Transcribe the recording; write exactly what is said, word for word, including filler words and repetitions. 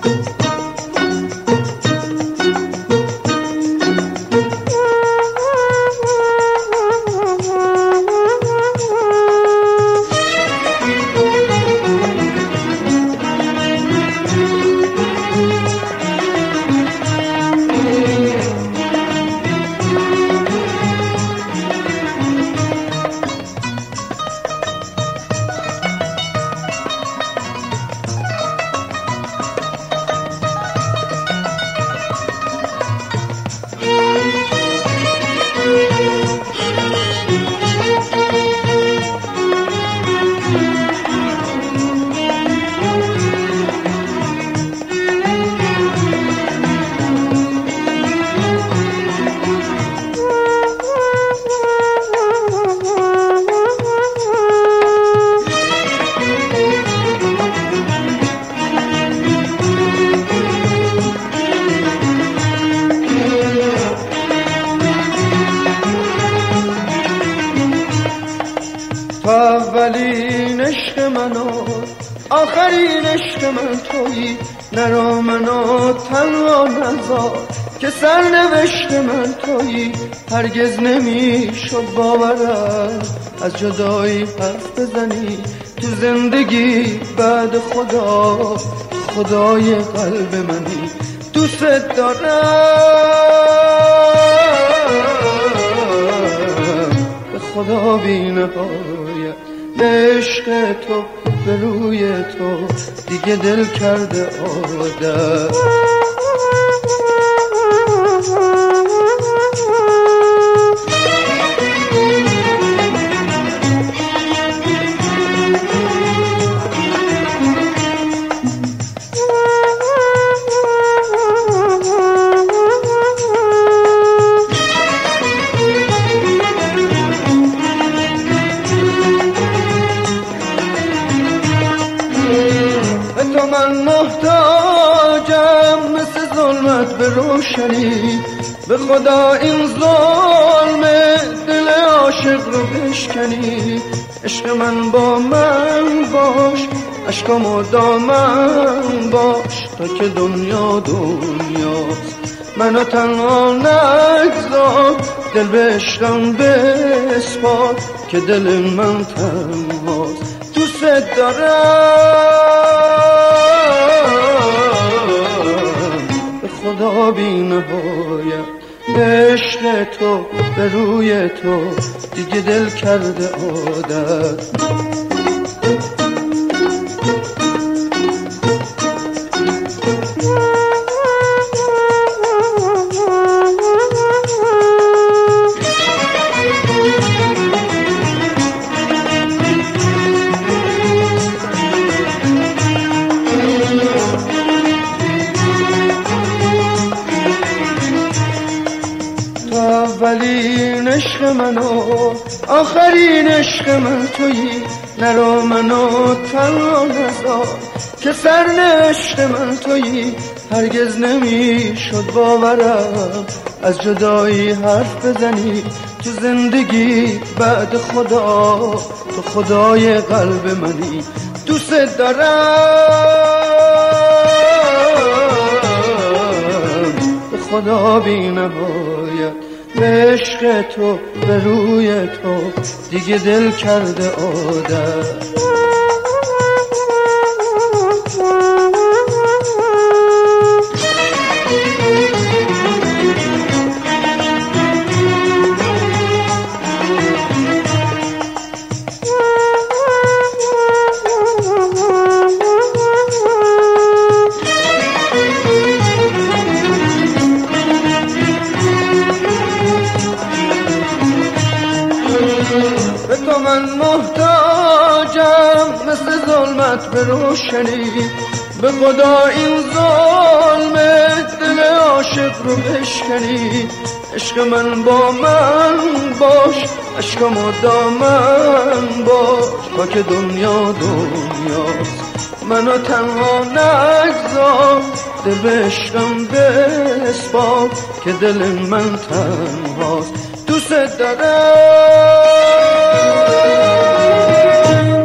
اولین عشق من و آخرین عشق من تویی، نرا منو تنها نذار که سرنوشت من تویی. هرگز نمیشد باورم از جدایی حرف بزنی تو زندگی بعد خدا، خدای قلب منی. دوست دارم به خدا بی نهایت، عشق تو به روی تو دیگه دل کرده عادت. تو من محتاجم مثل ظلمت به روشنی، به خدا این ظلم دل عاشق رو بشکنی. عشق من با من باش، عشقم دامن باش تا که دنیا دنیاست. منو تنها نگذار، دل به عشقم بسپار که دل من تنهاست. دوست دارم خدا بی نهایت، عشق تو به روی تو دیگه دل کرده عادت. اولین عشق من و آخرین عشق من تویی، نرا منو تنها نذار که سرنوشت من تویی. هرگز نمیشد باورم از جدایی حرف بزنی تو زندگی بعد خدا، تو خدای قلب منی. دوست دارم به خدا بی نهایت، عشق تو به روی تو دیگه دل کرده عادت. به تو من محتاجم مثل ظلمت به روشنی، به خدا این ظلم دل عاشق رو بشکنی. عشق من با من باش، عشقم و دامن باش تا که دنیا دنیاست. منو تنها نگذار، دل به عشقم بسپار که دل من تنهاست. دوست دارم